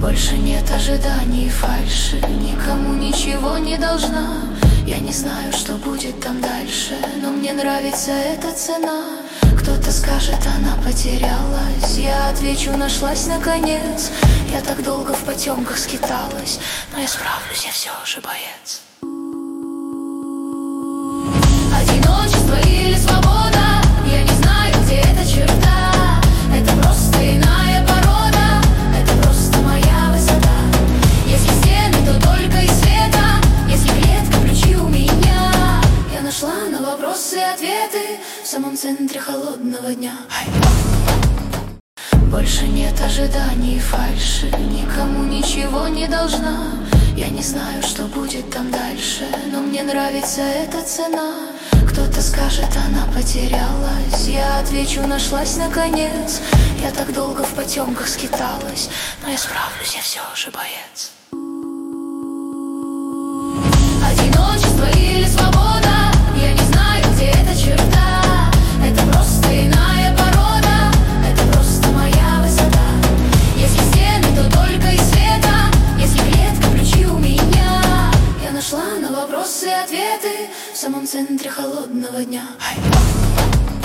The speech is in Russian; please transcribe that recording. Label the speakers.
Speaker 1: Больше нет ожиданий и фальши, никому ничего не должна. Я не знаю, что будет там дальше, но мне нравится эта цена. Кто-то скажет, она потерялась, я отвечу, нашлась наконец. Я так долго в потемках скиталась, но я справлюсь, я все же боец. Одиночество или свобода, я не знаю, где эта черта. Это просто иная порода, это просто моя высота. Если стены, то только из света, если клетка, ключи у меня. Я нашла на вопросы и ответы в самом центре холодного дня. Больше нет ожиданий и фальши, никому ничего не должна. Я не знаю, что будет там дальше, но мне нравится эта цена. Кто-то скажет, она потерялась, я отвечу, нашлась наконец. Я так долго в потемках скиталась, но я справлюсь, я все же боец. Одиночество или свобода, я не знаю, где эта черта. Это просто иная порода, это просто моя высота. Если стены, то только из света, если клетка, ключи у меня. Я нашла на вопросы и ответы в самом центре холодного дня.